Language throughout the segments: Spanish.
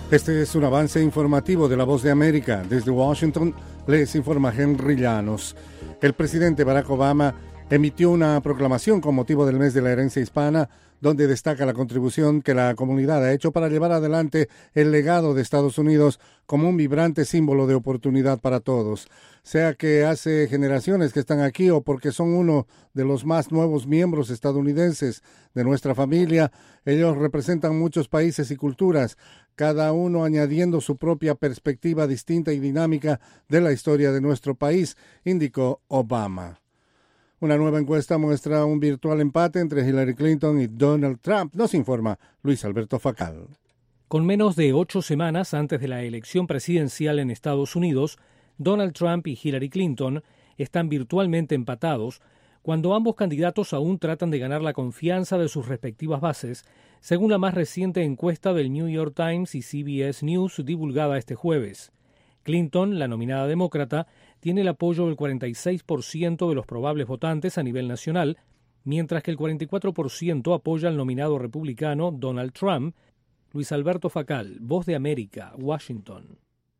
Este es un avance informativo de La Voz de América. Desde Washington les informa Henry Llanos. El presidente Barack Obama emitió una proclamación con motivo del mes de la herencia hispana, donde destaca la contribución que la comunidad ha hecho para llevar adelante el legado de Estados Unidos como un vibrante símbolo de oportunidad para todos, sea que hace generaciones que están aquí o porque son uno de los más nuevos miembros estadounidenses de nuestra familia. Ellos representan muchos países y culturas, cada uno añadiendo su propia perspectiva distinta y dinámica de la historia de nuestro país, indicó Obama. Una nueva encuesta muestra un virtual empate entre Hillary Clinton y Donald Trump, nos informa Luis Alberto Facal. Con menos de 8 semanas antes de la elección presidencial en Estados Unidos, Donald Trump y Hillary Clinton están virtualmente empatados, cuando ambos candidatos aún tratan de ganar la confianza de sus respectivas bases, según la más reciente encuesta del New York Times y CBS News divulgada este jueves. Clinton, la nominada demócrata, tiene el apoyo del 46% de los probables votantes a nivel nacional, mientras que el 44% apoya al nominado republicano Donald Trump. Luis Alberto Facal, Voz de América, Washington.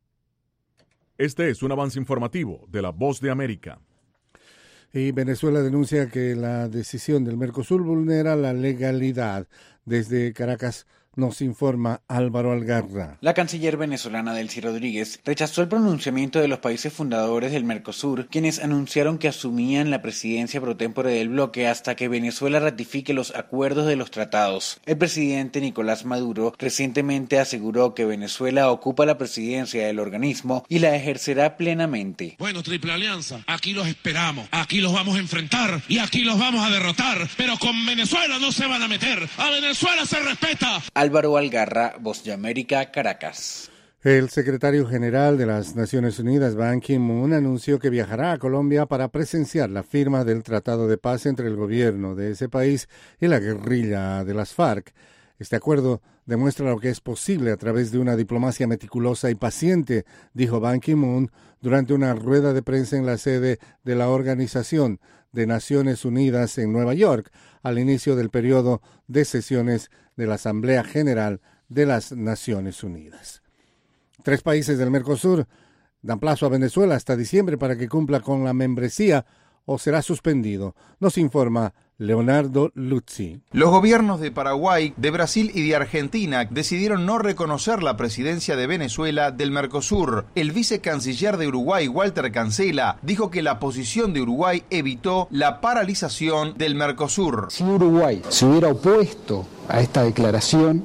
Este es un avance informativo de La Voz de América. Y Venezuela denuncia que la decisión del Mercosur vulnera la legalidad. Desde Caracas nos informa Álvaro Algarra. La canciller venezolana Delcy Rodríguez rechazó el pronunciamiento de los países fundadores del Mercosur, quienes anunciaron que asumían la presidencia pro tempore del bloque hasta que Venezuela ratifique los acuerdos de los tratados. El presidente Nicolás Maduro recientemente aseguró que Venezuela ocupa la presidencia del organismo y la ejercerá plenamente. Bueno, Triple Alianza, aquí los esperamos, aquí los vamos a enfrentar y aquí los vamos a derrotar, pero con Venezuela no se van a meter, a Venezuela se respeta. Álvaro Algarra, Voz de América, Caracas. El secretario general de las Naciones Unidas, Ban Ki-moon, anunció que viajará a Colombia para presenciar la firma del Tratado de Paz entre el gobierno de ese país y la guerrilla de las FARC. Este acuerdo demuestra lo que es posible a través de una diplomacia meticulosa y paciente, dijo Ban Ki-moon durante una rueda de prensa en la sede de la Organización de Naciones Unidas en Nueva York, al inicio del periodo de sesiones de la Asamblea General de las Naciones Unidas. 3 países del Mercosur dan plazo a Venezuela hasta diciembre para que cumpla con la membresía o será suspendido. Nos informa Leonardo Luzzi. Los gobiernos de Paraguay, de Brasil y de Argentina decidieron no reconocer la presidencia de Venezuela del Mercosur. El vicecanciller de Uruguay, Walter Cancela, dijo que la posición de Uruguay evitó la paralización del Mercosur. Si Uruguay se hubiera opuesto a esta declaración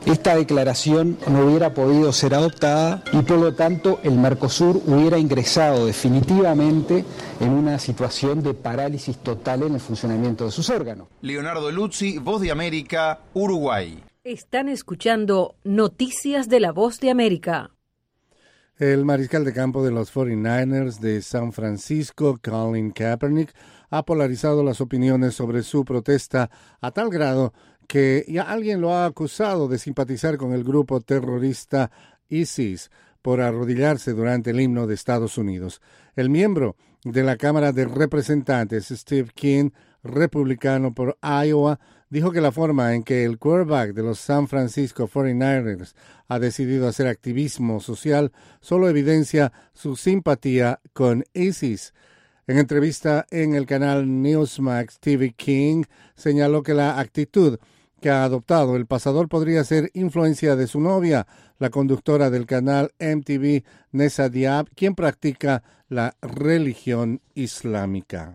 no hubiera podido ser adoptada y por lo tanto el Mercosur hubiera ingresado definitivamente en una situación de parálisis total en el funcionamiento de sus órganos. Leonardo Luzzi, Voz de América, Uruguay. Están escuchando Noticias de La Voz de América. El mariscal de campo de los 49ers de San Francisco, Colin Kaepernick, ha polarizado las opiniones sobre su protesta a tal grado que ya alguien lo ha acusado de simpatizar con el grupo terrorista ISIS por arrodillarse durante el himno de Estados Unidos. El miembro de la Cámara de Representantes, Steve King, republicano por Iowa, dijo que la forma en que el quarterback de los San Francisco 49ers ha decidido hacer activismo social solo evidencia su simpatía con ISIS. En entrevista en el canal Newsmax, Steve King señaló que la actitud que ha adoptado el pasador podría ser influencia de su novia, la conductora del canal MTV, Nessa Diab, quien practica la religión islámica.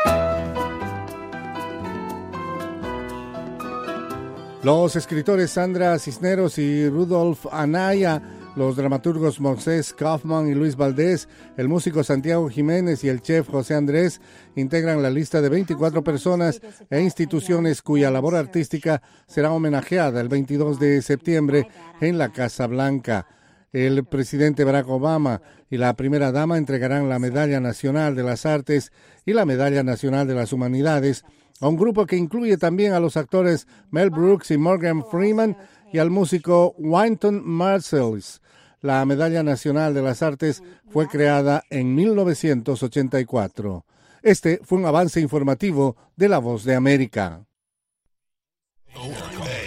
Los escritores Sandra Cisneros y Rudolf Anaya, los dramaturgos Moisés Kaufman y Luis Valdés, el músico Santiago Jiménez y el chef José Andrés integran la lista de 24 personas e instituciones cuya labor artística será homenajeada el 22 de septiembre en la Casa Blanca. El presidente Barack Obama y la primera dama entregarán la Medalla Nacional de las Artes y la Medalla Nacional de las Humanidades a un grupo que incluye también a los actores Mel Brooks y Morgan Freeman y al músico Wynton Marsalis. La Medalla Nacional de las Artes fue creada en 1984. Este fue un avance informativo de La Voz de América.